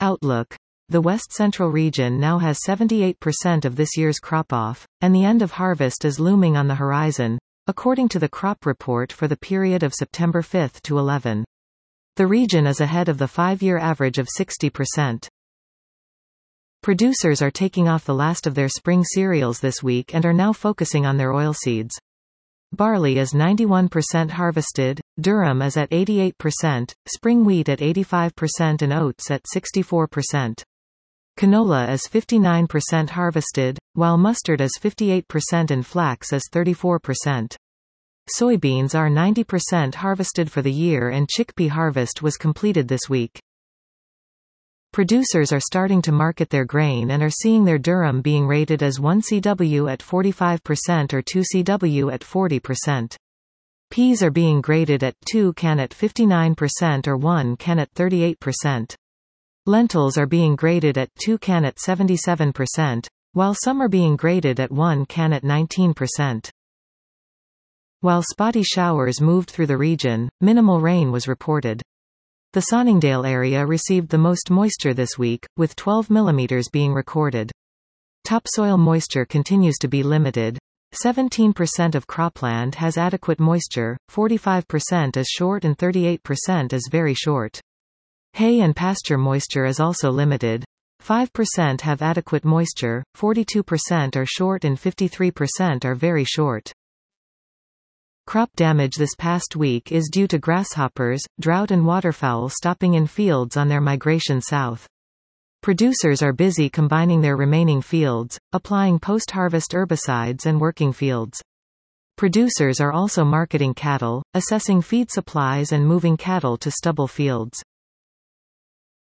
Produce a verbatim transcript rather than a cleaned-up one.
Outlook. The West Central region now has seventy-eight percent of this year's crop off, and the end of harvest is looming on the horizon, according to the crop report for the period of September fifth to eleventh. The region is ahead of the five-year average of sixty percent. Producers are taking off the last of their spring cereals this week and are now focusing on their oilseeds. Barley is ninety-one percent harvested, durum is at eighty-eight percent, spring wheat at eighty-five percent and oats at sixty-four percent. Canola is fifty-nine percent harvested, while mustard is fifty-eight percent and flax is thirty-four percent. Soybeans are ninety percent harvested for the year and chickpea harvest was completed this week. Producers are starting to market their grain and are seeing their durum being rated as one C W at forty-five percent or two C W at forty percent. Peas are being graded at two can at fifty-nine percent or one can at thirty-eight percent. Lentils are being graded at two can at seventy-seven percent, while some are being graded at one can at nineteen percent. While spotty showers moved through the region, minimal rain was reported. The Sonningdale area received the most moisture this week, with twelve millimeters being recorded. Topsoil moisture continues to be limited. seventeen percent of cropland has adequate moisture, forty-five percent is short and thirty-eight percent is very short. Hay and pasture moisture is also limited. five percent have adequate moisture, forty-two percent are short and fifty-three percent are very short. Crop damage this past week is due to grasshoppers, drought and waterfowl stopping in fields on their migration south. Producers are busy combining their remaining fields, applying post-harvest herbicides and working fields. Producers are also marketing cattle, assessing feed supplies and moving cattle to stubble fields.